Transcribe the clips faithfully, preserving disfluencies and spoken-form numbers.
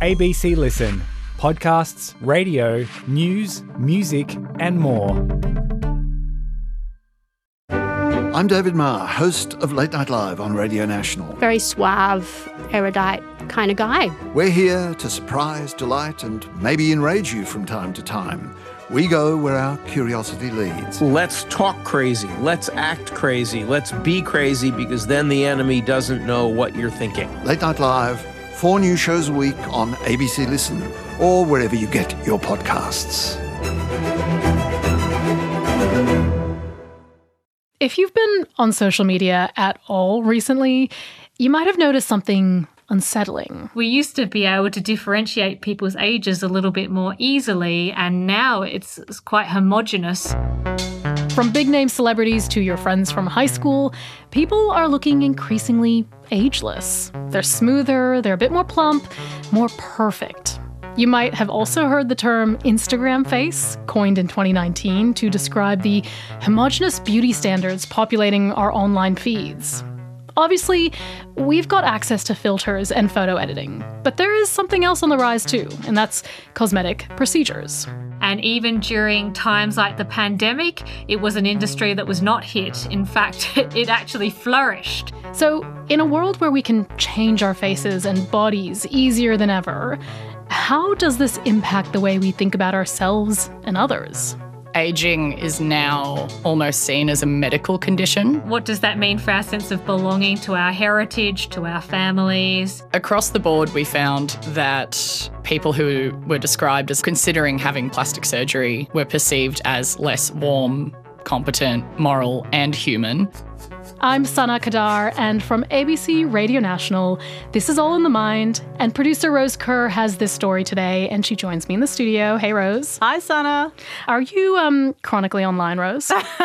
A B C Listen. Podcasts, radio, news, music and more. I'm David Marr, host of Late Night Live on Radio National. Very suave, erudite kind of guy. We're here to surprise, delight and maybe enrage you from time to time. We go where our curiosity leads. Let's talk crazy. Let's act crazy. Let's be crazy because then the enemy doesn't know what you're thinking. Late Night Live, four new shows a week on A B C Listen or wherever you get your podcasts. If you've been on social media at all recently, you might have noticed something unsettling. We used to be able to differentiate people's ages a little bit more easily, and now it's, it's quite homogenous. From big-name celebrities to your friends from high school, people are looking increasingly ageless. They're smoother, they're a bit more plump, more perfect. You might have also heard the term Instagram face, coined in twenty nineteen to describe the homogenous beauty standards populating our online feeds. Obviously, we've got access to filters and photo editing, but there is something else on the rise too, and that's cosmetic procedures. And even during times like the pandemic, it was an industry that was not hit. In fact, it actually flourished. So, in a world where we can change our faces and bodies easier than ever, how does this impact the way we think about ourselves and others? Aging is now almost seen as a medical condition. What does that mean for our sense of belonging to our heritage, to our families? Across the board, we found that people who were described as considering having plastic surgery were perceived as less warm, competent, moral and human. I'm Sana Kadar, and from A B C Radio National, this is All in the Mind, and producer Rose Kerr has this story today, and she joins me in the studio. Hey, Rose. Hi, Sana. Are you um, chronically online, Rose?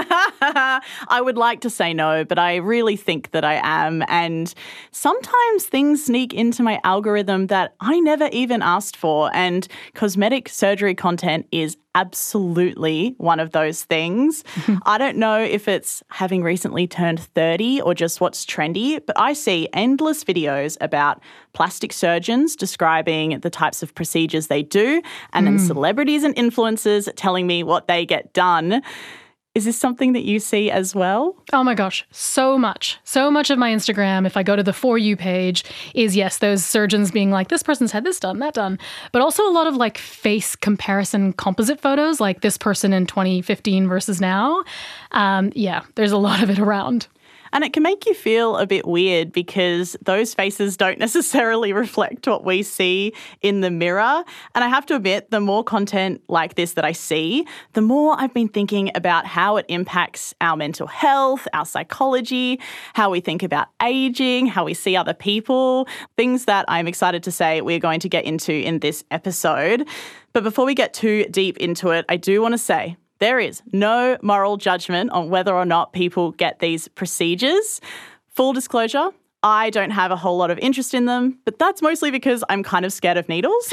I would like to say no, but I really think that I am, and sometimes things sneak into my algorithm that I never even asked for, and cosmetic surgery content is absolutely one of those things. I don't know if it's having recently turned thirty or just what's trendy, but I see endless videos about plastic surgeons describing the types of procedures they do, and then mm. celebrities and influencers telling me what they get done. Is this something that you see as well? Oh my gosh, so much. So much of my Instagram, if I go to the For You page, is yes, those surgeons being like, this person's had this done, that done. But also a lot of like face comparison composite photos, like this person in twenty fifteen versus now. Um, yeah, there's a lot of it around. And it can make you feel a bit weird because those faces don't necessarily reflect what we see in the mirror. And I have to admit, the more content like this that I see, the more I've been thinking about how it impacts our mental health, our psychology, how we think about aging, how we see other people, things that I'm excited to say we're going to get into in this episode. But before we get too deep into it, I do want to say, there is no moral judgment on whether or not people get these procedures. Full disclosure, I don't have a whole lot of interest in them, but that's mostly because I'm kind of scared of needles.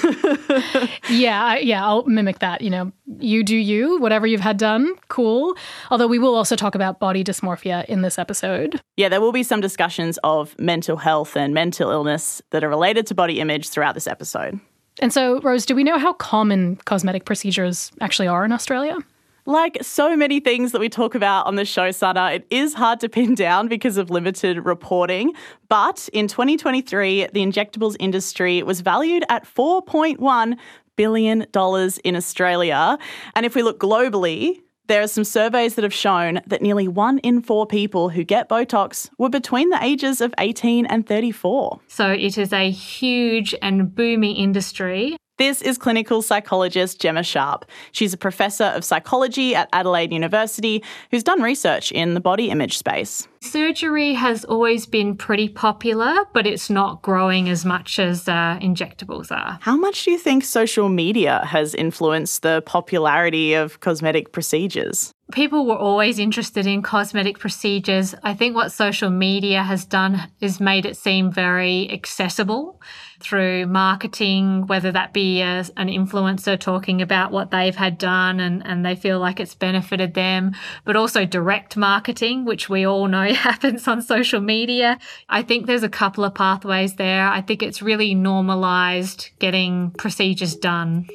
yeah, yeah, I'll mimic that. You know, you do you, whatever you've had done, cool. Although we will also talk about body dysmorphia in this episode. Yeah, there will be some discussions of mental health and mental illness that are related to body image throughout this episode. And so, Rose, do we know how common cosmetic procedures actually are in Australia? Like so many things that we talk about on the show, Sana, it is hard to pin down because of limited reporting. But in twenty twenty-three, the injectables industry was valued at four point one billion dollars in Australia. And if we look globally, there are some surveys that have shown that nearly one in four people who get Botox were between the ages of eighteen and thirty-four. So it is a huge and booming industry. This is clinical psychologist Gemma Sharp. She's a professor of psychology at Adelaide University who's done research in the body image space. Surgery has always been pretty popular, but it's not growing as much as uh, injectables are. How much do you think social media has influenced the popularity of cosmetic procedures? People were always interested in cosmetic procedures. I think what social media has done is made it seem very accessible through marketing, whether that be as an influencer talking about what they've had done and, and they feel like it's benefited them, but also direct marketing, which we all know happens on social media. I think there's a couple of pathways there. I think it's really normalised getting procedures done.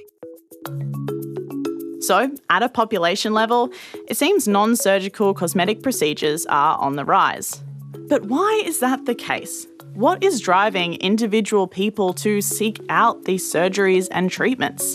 So, at a population level, it seems non-surgical cosmetic procedures are on the rise. But why is that the case? What is driving individual people to seek out these surgeries and treatments?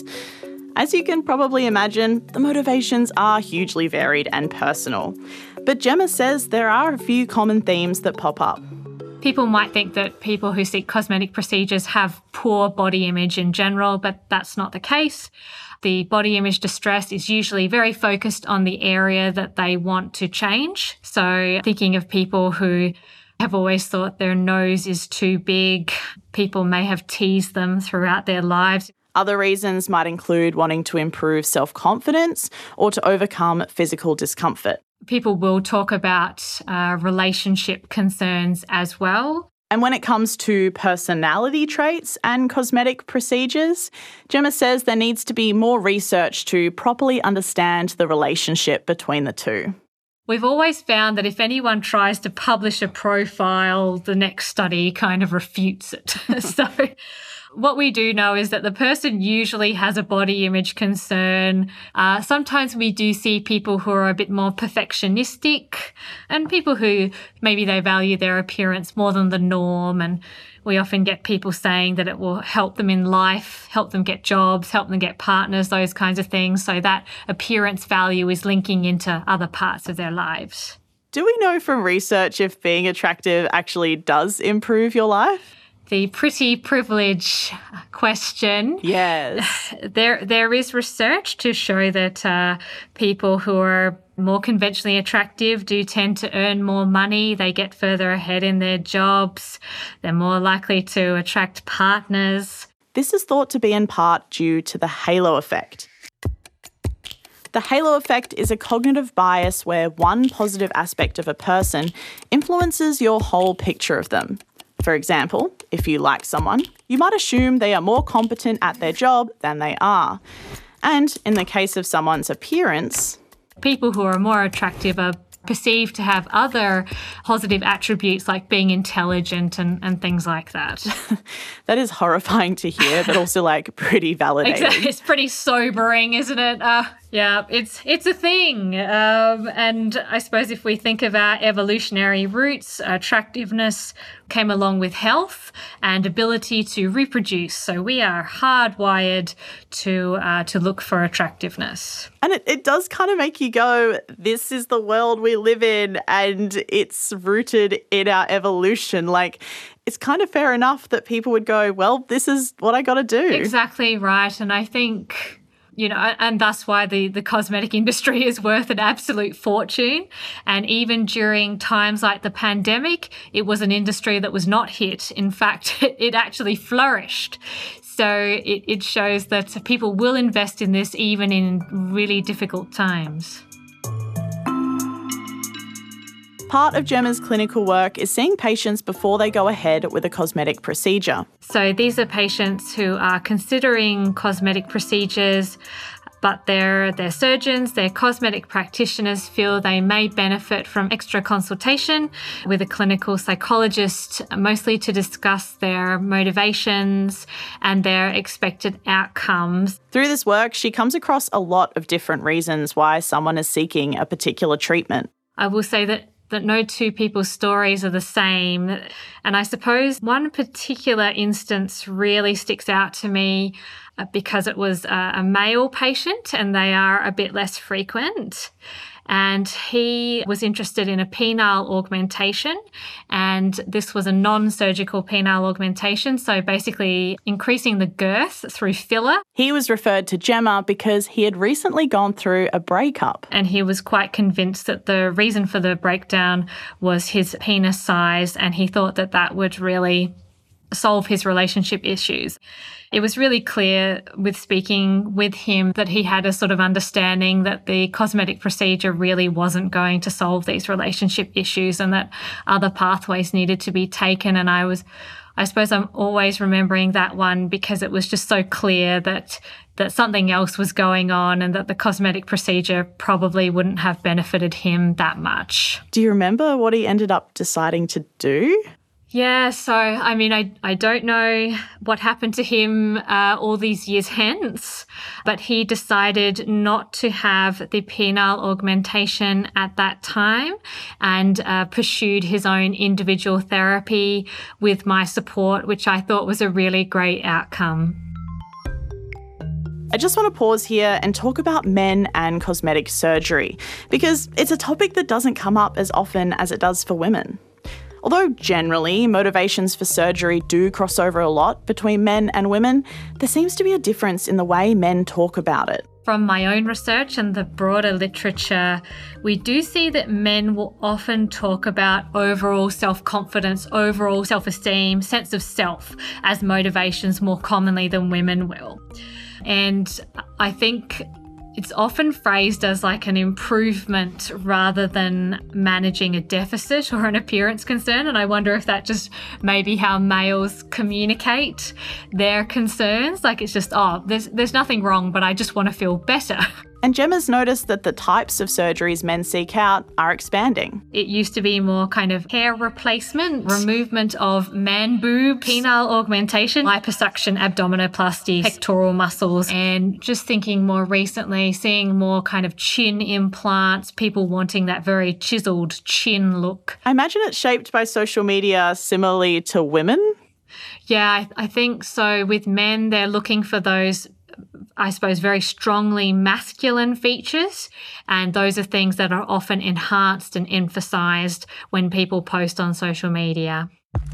As you can probably imagine, the motivations are hugely varied and personal. But Gemma says there are a few common themes that pop up. People might think that people who seek cosmetic procedures have poor body image in general, but that's not the case. The body image distress is usually very focused on the area that they want to change. So thinking of people who have always thought their nose is too big, people may have teased them throughout their lives. Other reasons might include wanting to improve self-confidence or to overcome physical discomfort. People will talk about uh, relationship concerns as well. And when it comes to personality traits and cosmetic procedures, Gemma says there needs to be more research to properly understand the relationship between the two. We've always found that if anyone tries to publish a profile, the next study kind of refutes it. So what we do know is that the person usually has a body image concern. Uh, sometimes we do see people who are a bit more perfectionistic and people who maybe they value their appearance more than the norm. And we often get people saying that it will help them in life, help them get jobs, help them get partners, those kinds of things. So that appearance value is linking into other parts of their lives. Do we know from research if being attractive actually does improve your life? The pretty privilege question. Yes. There, there is research to show that uh, people who are more conventionally attractive do tend to earn more money. They get further ahead in their jobs. They're more likely to attract partners. This is thought to be in part due to the halo effect. The halo effect is a cognitive bias where one positive aspect of a person influences your whole picture of them. For example, if you like someone, you might assume they are more competent at their job than they are. And in the case of someone's appearance, people who are more attractive are perceived to have other positive attributes like being intelligent and, and things like that. That is horrifying to hear, but also like pretty validating. Exactly. It's pretty sobering, isn't it? Uh, yeah, it's it's a thing. Um, and I suppose if we think of our evolutionary roots, attractiveness came along with health and ability to reproduce. So we are hardwired to uh, to look for attractiveness. And it, it does kind of make you go, this is the world we live in and it's rooted in our evolution. Like, it's kind of fair enough that people would go, well, this is what I got to do. Exactly right. And I think, you know, and that's why the, the cosmetic industry is worth an absolute fortune. And even during times like the pandemic, it was an industry that was not hit. In fact, it, it actually flourished. So it, it shows that people will invest in this even in really difficult times. Part of Gemma's clinical work is seeing patients before they go ahead with a cosmetic procedure. So these are patients who are considering cosmetic procedures, but their, their surgeons, their cosmetic practitioners feel they may benefit from extra consultation with a clinical psychologist, mostly to discuss their motivations and their expected outcomes. Through this work, she comes across a lot of different reasons why someone is seeking a particular treatment. I will say that that no two people's stories are the same. And I suppose one particular instance really sticks out to me because it was a, a male patient and they are a bit less frequent. And he was interested in a penile augmentation, and this was a non-surgical penile augmentation, so basically increasing the girth through filler. He was referred to Gemma because he had recently gone through a breakup. And he was quite convinced that the reason for the breakdown was his penis size, and he thought that that would really solve his relationship issues. It was really clear with speaking with him that he had a sort of understanding that the cosmetic procedure really wasn't going to solve these relationship issues and that other pathways needed to be taken. And I was, I suppose I'm always remembering that one because it was just so clear that that something else was going on and that the cosmetic procedure probably wouldn't have benefited him that much. Do you remember what he ended up deciding to do? Yeah, so, I mean, I, I don't know what happened to him uh, all these years hence, but he decided not to have the penile augmentation at that time and uh, pursued his own individual therapy with my support, which I thought was a really great outcome. I just want to pause here and talk about men and cosmetic surgery because it's a topic that doesn't come up as often as it does for women. Although generally motivations for surgery do cross over a lot between men and women, there seems to be a difference in the way men talk about it. From my own research and the broader literature, we do see that men will often talk about overall self-confidence, overall self-esteem, sense of self as motivations more commonly than women will. And I think it's often phrased as like an improvement rather than managing a deficit or an appearance concern. And I wonder if that just may be how males communicate their concerns. Like it's just, oh, there's there's nothing wrong, but I just want to feel better. And Gemma's noticed that the types of surgeries men seek out are expanding. It used to be more kind of hair replacement, removement of man boobs, penile augmentation, liposuction, abdominoplasty, pectoral muscles, and just thinking more recently, seeing more kind of chin implants, people wanting that very chiseled chin look. I imagine it's shaped by social media similarly to women. Yeah, I, I think so. With men, they're looking for those, I suppose, very strongly masculine features. And those are things that are often enhanced and emphasised when people post on social media.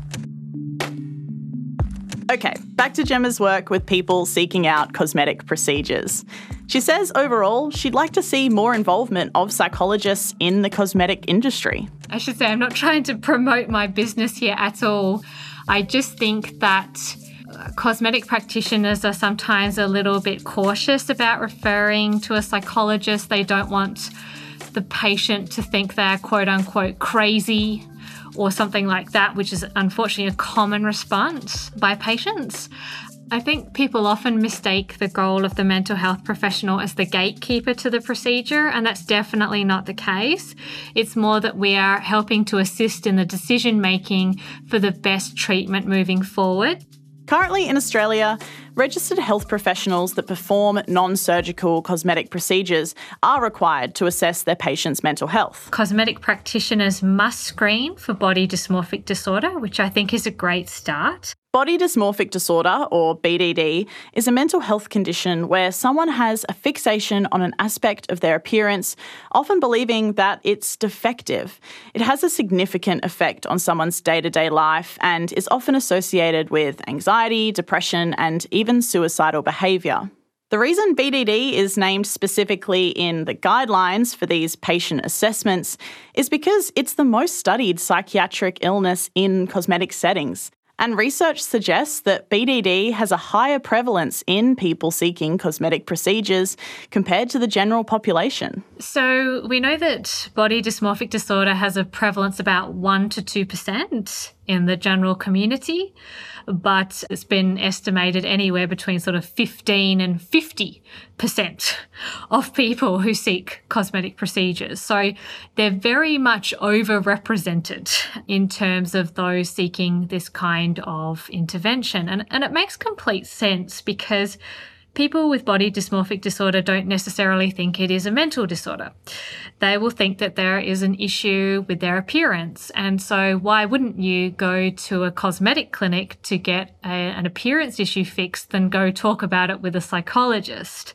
Okay, back to Gemma's work with people seeking out cosmetic procedures. She says overall she'd like to see more involvement of psychologists in the cosmetic industry. I should say I'm not trying to promote my business here at all. I just think that cosmetic practitioners are sometimes a little bit cautious about referring to a psychologist. They don't want the patient to think they're quote unquote crazy or something like that, which is unfortunately a common response by patients. I think people often mistake the goal of the mental health professional as the gatekeeper to the procedure, and that's definitely not the case. It's more that we are helping to assist in the decision making for the best treatment moving forward. Currently in Australia, registered health professionals that perform non-surgical cosmetic procedures are required to assess their patients' mental health. Cosmetic practitioners must screen for body dysmorphic disorder, which I think is a great start. Body dysmorphic disorder, or B D D, is a mental health condition where someone has a fixation on an aspect of their appearance, often believing that it's defective. It has a significant effect on someone's day-to-day life and is often associated with anxiety, depression, and even suicidal behaviour. The reason B D D is named specifically in the guidelines for these patient assessments is because it's the most studied psychiatric illness in cosmetic settings. And research suggests that B D D has a higher prevalence in people seeking cosmetic procedures compared to the general population. So we know that body dysmorphic disorder has a prevalence about one to two percent in the general community, but it's been estimated anywhere between sort of fifteen and fifty percent of people who seek cosmetic procedures. So they're very much overrepresented in terms of those seeking this kind of intervention. And, and it makes complete sense because people with body dysmorphic disorder don't necessarily think it is a mental disorder. They will think that there is an issue with their appearance. And so why wouldn't you go to a cosmetic clinic to get a, an appearance issue fixed than go talk about it with a psychologist?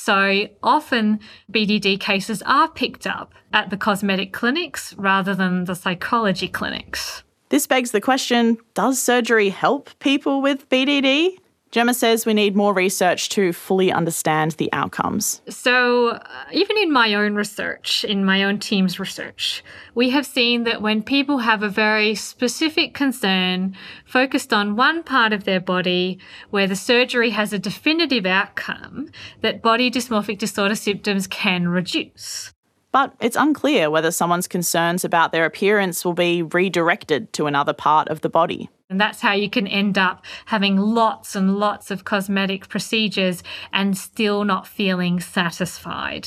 So often B D D cases are picked up at the cosmetic clinics rather than the psychology clinics. This begs the question, does surgery help people with B D D? Gemma says we need more research to fully understand the outcomes. So uh, even in my own research, in my own team's research, we have seen that when people have a very specific concern focused on one part of their body where the surgery has a definitive outcome, that body dysmorphic disorder symptoms can reduce. But it's unclear whether someone's concerns about their appearance will be redirected to another part of the body. And that's how you can end up having lots and lots of cosmetic procedures and still not feeling satisfied.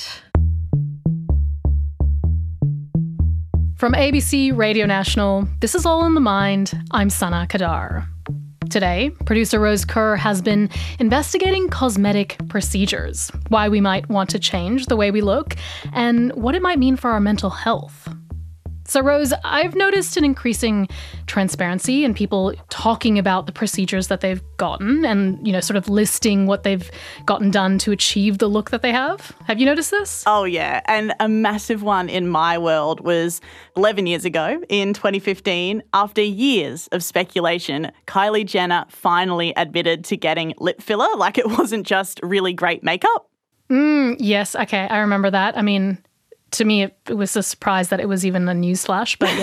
From A B C Radio National, this is All in the Mind. I'm Sana Kadar. Today, producer Rose Kerr has been investigating cosmetic procedures, why we might want to change the way we look, and what it might mean for our mental health. So, Rose, I've noticed an increasing transparency in people talking about the procedures that they've gotten and, you know, sort of listing what they've gotten done to achieve the look that they have. Have you noticed this? Oh, yeah. And a massive one in my world was eleven years ago in twenty fifteen. After years of speculation, Kylie Jenner finally admitted to getting lip filler, like it wasn't just really great makeup. Mm, yes. Okay. I remember that. I mean, to me, it, it was a surprise that it was even a newsflash, but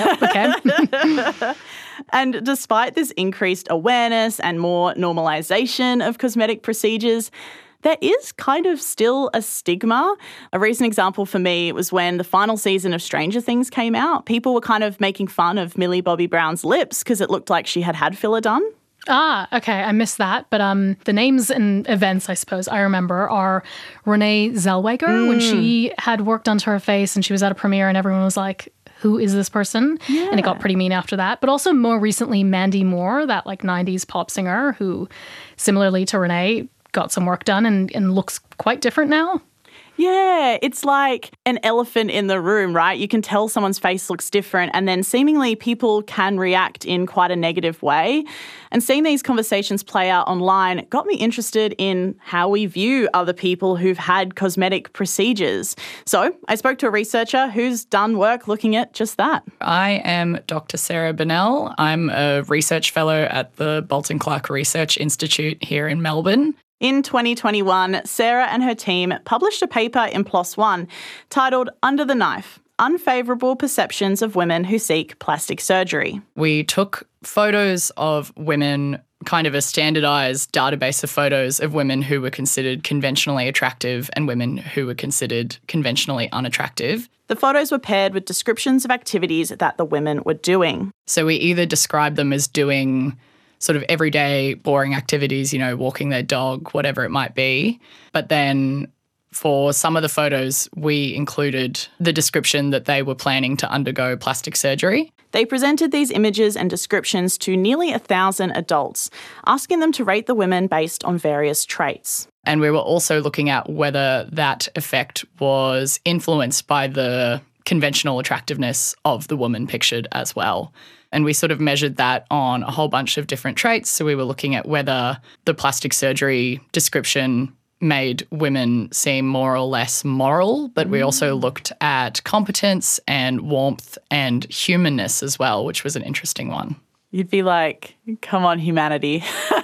yeah, okay. And despite this increased awareness and more normalisation of cosmetic procedures, there is kind of still a stigma. A recent example for me was when the final season of Stranger Things came out. People were kind of making fun of Millie Bobby Brown's lips because it looked like she had had filler done. Ah, okay, I missed that. But um, the names and events, I suppose, I remember are Renee Zellweger, mm. when she had work done to her face and she was at a premiere and everyone was like, who is this person? Yeah. And it got pretty mean after that. But also more recently, Mandy Moore, that like nineties pop singer who, similarly to Renee, got some work done and, and looks quite different now. Yeah, it's like an elephant in the room, right? You can tell someone's face looks different and then seemingly people can react in quite a negative way. And seeing these conversations play out online got me interested in how we view other people who've had cosmetic procedures. So I spoke to a researcher who's done work looking at just that. I am Doctor Sarah Bennell. I'm a research fellow at the Bolton Clark Research Institute here in Melbourne. In twenty twenty-one, Sarah and her team published a paper in PLOS One titled Under the Knife, Unfavourable Perceptions of Women Who Seek Plastic Surgery. We took photos of women, kind of a standardised database of photos of women who were considered conventionally attractive and women who were considered conventionally unattractive. The photos were paired with descriptions of activities that the women were doing. So we either described them as doing sort of everyday boring activities, you know, walking their dog, whatever it might be. But then for some of the photos, we included the description that they were planning to undergo plastic surgery. They presented these images and descriptions to nearly a thousand adults, asking them to rate the women based on various traits. And we were also looking at whether that effect was influenced by the conventional attractiveness of the woman pictured as well. And we sort of measured that on a whole bunch of different traits. So we were looking at whether the plastic surgery description made women seem more or less moral, but we also looked at competence and warmth and humanness as well, which was an interesting one. You'd be like, come on, humanity.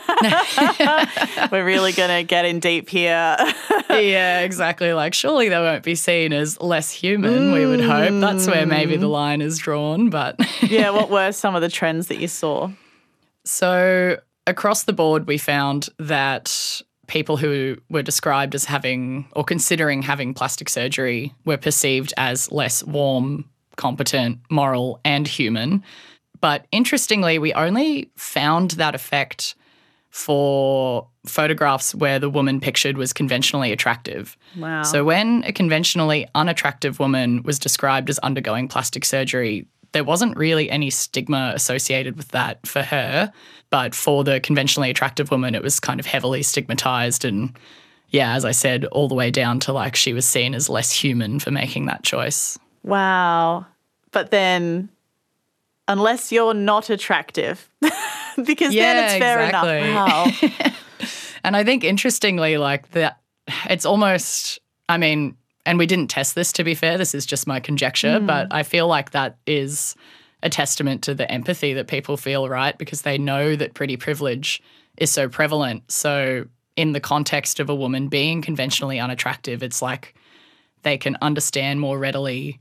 We're really going to get in deep here. Yeah, exactly. Like, surely they won't be seen as less human, mm. we would hope. That's where maybe the line is drawn. But yeah, what were some of the trends that you saw? So across the board, we found that people who were described as having or considering having plastic surgery were perceived as less warm, competent, moral, and human. But interestingly, we only found that effect for photographs where the woman pictured was conventionally attractive. Wow. So when a conventionally unattractive woman was described as undergoing plastic surgery, there wasn't really any stigma associated with that for her. But for the conventionally attractive woman, it was kind of heavily stigmatized. And yeah, as I said, all the way down to like she was seen as less human for making that choice. Wow. But then unless you're not attractive, because yeah, then it's fair exactly. enough. Wow. And I think interestingly, like that, it's almost, I mean, and we didn't test this to be fair, this is just my conjecture, mm. but I feel like that is a testament to the empathy that people feel, right? Because they know that pretty privilege is so prevalent. So in the context of a woman being conventionally unattractive, it's like they can understand more readily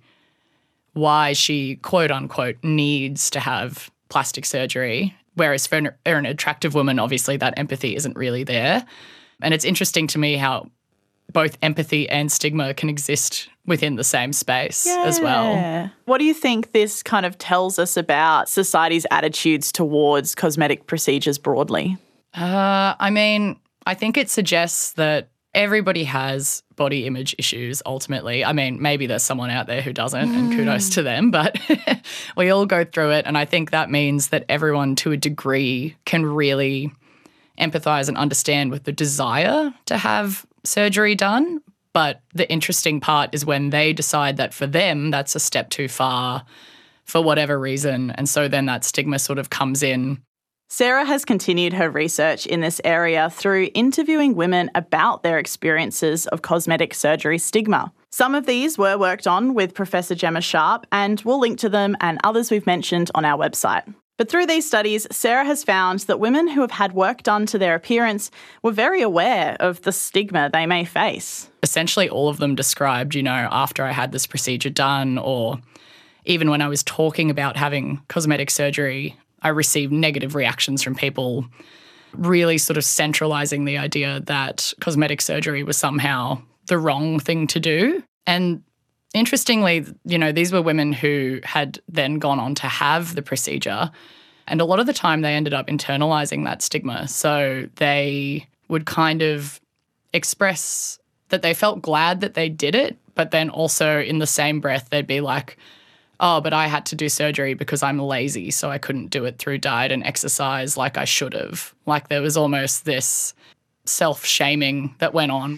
why she, quote unquote, needs to have plastic surgery. Whereas for an, for an attractive woman, obviously that empathy isn't really there. And it's interesting to me how both empathy and stigma can exist within the same space yeah. as well. What do you think this kind of tells us about society's attitudes towards cosmetic procedures broadly? Uh, I mean, I think it suggests that everybody has body image issues ultimately. I mean, maybe there's someone out there who doesn't, mm. and kudos to them, but we all go through it. And I think that means that everyone to a degree can really empathise and understand with the desire to have surgery done. But the interesting part is when they decide that for them that's a step too far for whatever reason. And so then that stigma sort of comes in. Sarah has continued her research in this area through interviewing women about their experiences of cosmetic surgery stigma. Some of these were worked on with Professor Gemma Sharp, and we'll link to them and others we've mentioned on our website. But through these studies, Sarah has found that women who have had work done to their appearance were very aware of the stigma they may face. Essentially all of them described, you know, after I had this procedure done, or even when I was talking about having cosmetic surgery, I received negative reactions from people, really sort of centralising the idea that cosmetic surgery was somehow the wrong thing to do. And interestingly, you know, these were women who had then gone on to have the procedure, and a lot of the time they ended up internalising that stigma. So they would kind of express that they felt glad that they did it, but then also in the same breath they'd be like, oh, but I had to do surgery because I'm lazy, so I couldn't do it through diet and exercise like I should have. Like there was almost this self-shaming that went on.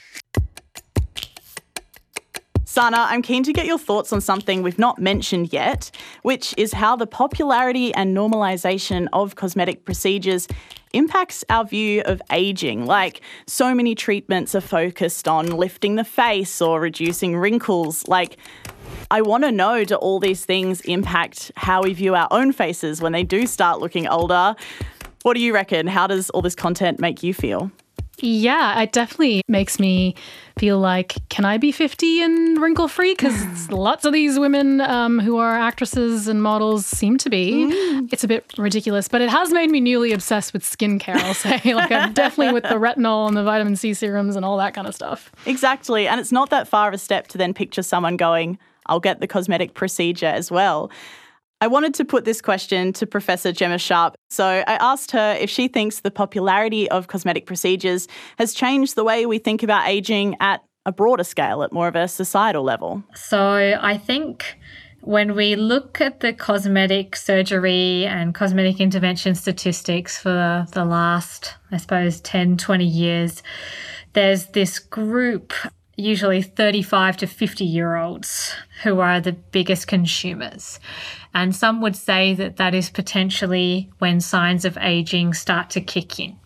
Sana, I'm keen to get your thoughts on something we've not mentioned yet, which is how the popularity and normalisation of cosmetic procedures impacts our view of ageing. Like, so many treatments are focused on lifting the face or reducing wrinkles. Like, I want to know, do all these things impact how we view our own faces when they do start looking older? What do you reckon? How does all this content make you feel? Yeah, it definitely makes me feel like, can I be fifty and wrinkle-free? Because lots of these women um, who are actresses and models seem to be. Mm. It's a bit ridiculous, but it has made me newly obsessed with skincare, I'll say. Like, I'm definitely with the retinol and the vitamin C serums and all that kind of stuff. Exactly, and it's not that far of a step to then picture someone going, I'll get the cosmetic procedure as well. I wanted to put this question to Professor Gemma Sharp. So I asked her if she thinks the popularity of cosmetic procedures has changed the way we think about ageing at a broader scale, at more of a societal level. So I think when we look at the cosmetic surgery and cosmetic intervention statistics for the last, I suppose, ten, twenty years, there's this group, usually thirty-five to fifty-year-olds, who are the biggest consumers. And some would say that that is potentially when signs of aging start to kick in.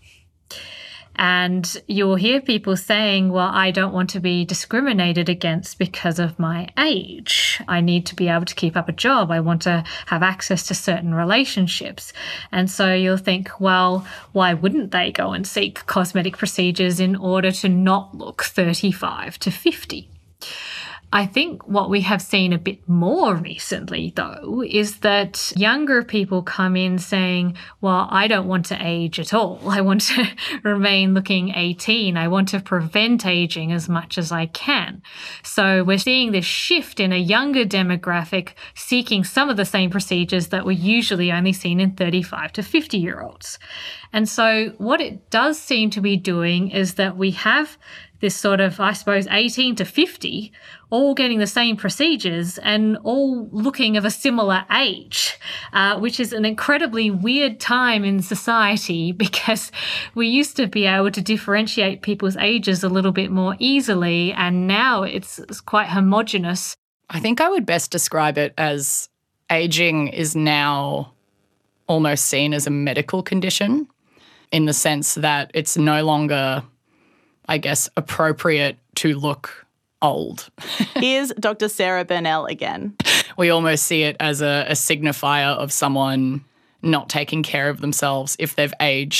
And you'll hear people saying, well, I don't want to be discriminated against because of my age. I need to be able to keep up a job. I want to have access to certain relationships. And so you'll think, well, why wouldn't they go and seek cosmetic procedures in order to not look thirty-five to fifty? I think what we have seen a bit more recently, though, is that younger people come in saying, well, I don't want to age at all. I want to remain looking eighteen. I want to prevent aging as much as I can. So we're seeing this shift in a younger demographic seeking some of the same procedures that were usually only seen in thirty-five to fifty-year-olds. And so what it does seem to be doing is that we have this sort of, I suppose, eighteen to fifty, all getting the same procedures and all looking of a similar age, uh, which is an incredibly weird time in society because we used to be able to differentiate people's ages a little bit more easily, and now it's, it's quite homogenous. I think I would best describe it as aging is now almost seen as a medical condition, in the sense that it's no longer, I guess, appropriate to look old. Here's Doctor Sarah Burnell again. We almost see it as a, a signifier of someone not taking care of themselves if they've aged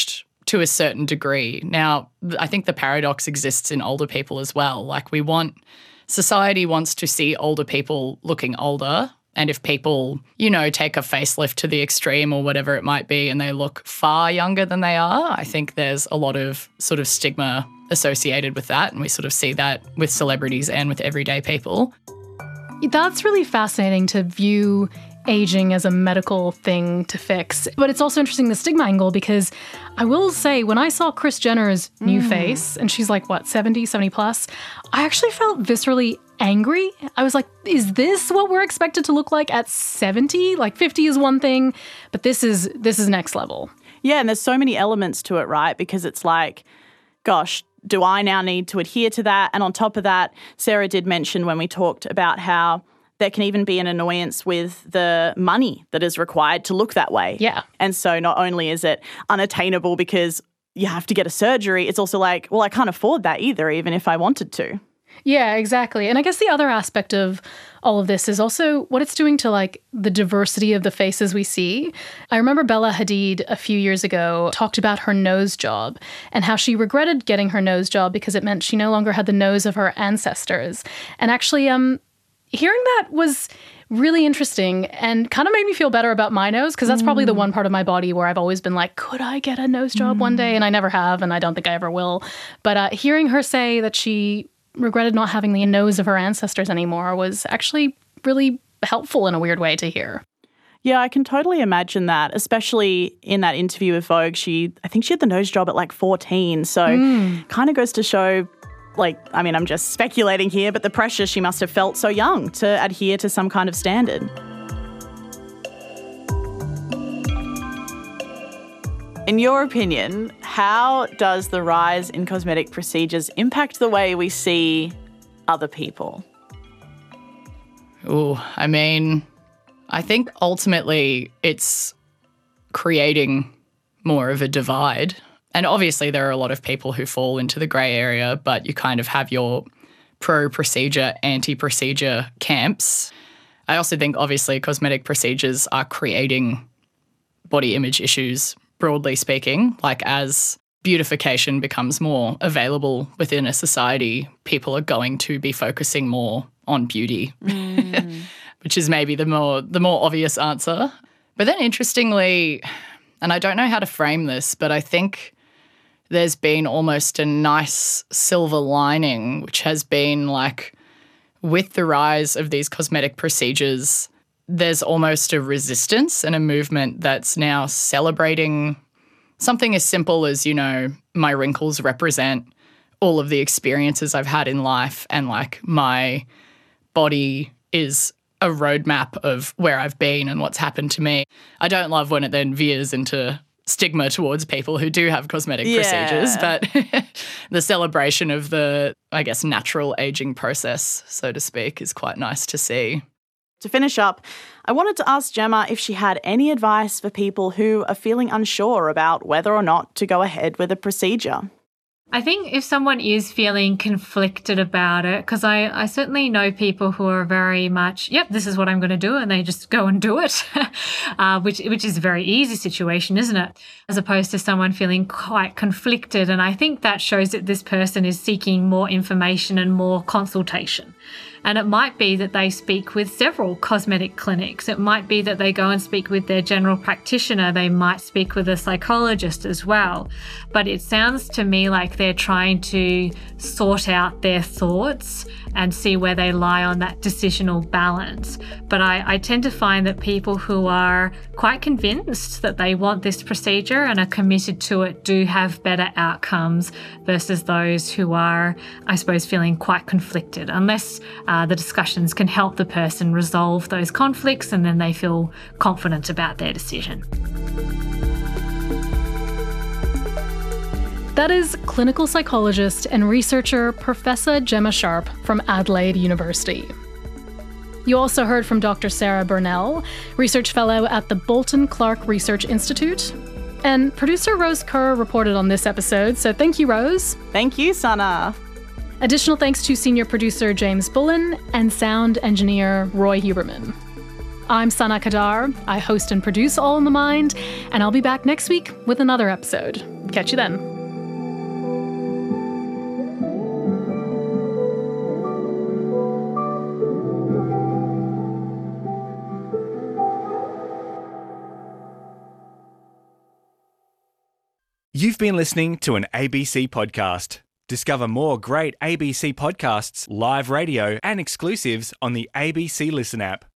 to a certain degree. Now, I think the paradox exists in older people as well. Like we want, society wants to see older people looking older. And if people, you know, take a facelift to the extreme or whatever it might be and they look far younger than they are, I think there's a lot of sort of stigma associated with that. And we sort of see that with celebrities and with everyday people. That's really fascinating to view aging as a medical thing to fix. But it's also interesting, the stigma angle, because I will say when I saw Kris Jenner's new mm. face, and she's like, what, seventy, seventy plus, I actually felt viscerally angry. I was like, is this what we're expected to look like at seventy? Like fifty is one thing, but this is this is next level. Yeah, and there's so many elements to it, right? Because it's like, gosh, do I now need to adhere to that? And on top of that, Sarah did mention when we talked about how there can even be an annoyance with the money that is required to look that way. Yeah. And so not only is it unattainable because you have to get a surgery, it's also like, well, I can't afford that either, even if I wanted to. Yeah, exactly. And I guess the other aspect of all of this is also what it's doing to like the diversity of the faces we see. I remember Bella Hadid a few years ago talked about her nose job and how she regretted getting her nose job because it meant she no longer had the nose of her ancestors. And actually, um, hearing that was really interesting and kind of made me feel better about my nose, because that's mm. probably the one part of my body where I've always been like, could I get a nose job mm. one day? And I never have, and I don't think I ever will. But uh, hearing her say that she regretted not having the nose of her ancestors anymore was actually really helpful in a weird way to hear. Yeah, I can totally imagine that, especially in that interview with Vogue. She, I think she had the nose job at like fourteen. So mm. kind of goes to show, like, I mean, I'm just speculating here, but the pressure she must have felt so young to adhere to some kind of standard. In your opinion, how does the rise in cosmetic procedures impact the way we see other people? Oh, I mean, I think ultimately it's creating more of a divide. And obviously there are a lot of people who fall into the grey area, but you kind of have your pro-procedure, anti-procedure camps. I also think obviously cosmetic procedures are creating body image issues, broadly speaking. Like as beautification becomes more available within a society, people are going to be focusing more on beauty, mm. which is maybe the more the more obvious answer. But then interestingly, and I don't know how to frame this, but I think there's been almost a nice silver lining, which has been like with the rise of these cosmetic procedures, there's almost a resistance and a movement that's now celebrating something as simple as, you know, my wrinkles represent all of the experiences I've had in life, and like my body is a roadmap of where I've been and what's happened to me. I don't love when it then veers into stigma towards people who do have cosmetic yeah. procedures, but the celebration of the, I guess, natural aging process, so to speak, is quite nice to see. To finish up, I wanted to ask Gemma if she had any advice for people who are feeling unsure about whether or not to go ahead with a procedure. I think if someone is feeling conflicted about it, because I, I certainly know people who are very much, yep, this is what I'm going to do, and they just go and do it, uh, which which is a very easy situation, isn't it? As opposed to someone feeling quite conflicted. And I think that shows that this person is seeking more information and more consultation. And it might be that they speak with several cosmetic clinics. It might be that they go and speak with their general practitioner. They might speak with a psychologist as well. But it sounds to me like they're trying to sort out their thoughts and see where they lie on that decisional balance. But I, I tend to find that people who are quite convinced that they want this procedure and are committed to it do have better outcomes versus those who are, I suppose, feeling quite conflicted, unless uh, the discussions can help the person resolve those conflicts and then they feel confident about their decision. That is clinical psychologist and researcher Professor Gemma Sharp from Adelaide University. You also heard from Doctor Sarah Burnell, research fellow at the Bolton Clark Research Institute. And producer Rose Kerr reported on this episode, so thank you, Rose. Thank you, Sana. Additional thanks to senior producer James Bullen and sound engineer Roy Huberman. I'm Sana Kadar. I host and produce All in the Mind, and I'll be back next week with another episode. Catch you then. You've been listening to an A B C podcast. Discover more great A B C podcasts, live radio, and exclusives on the A B C Listen app.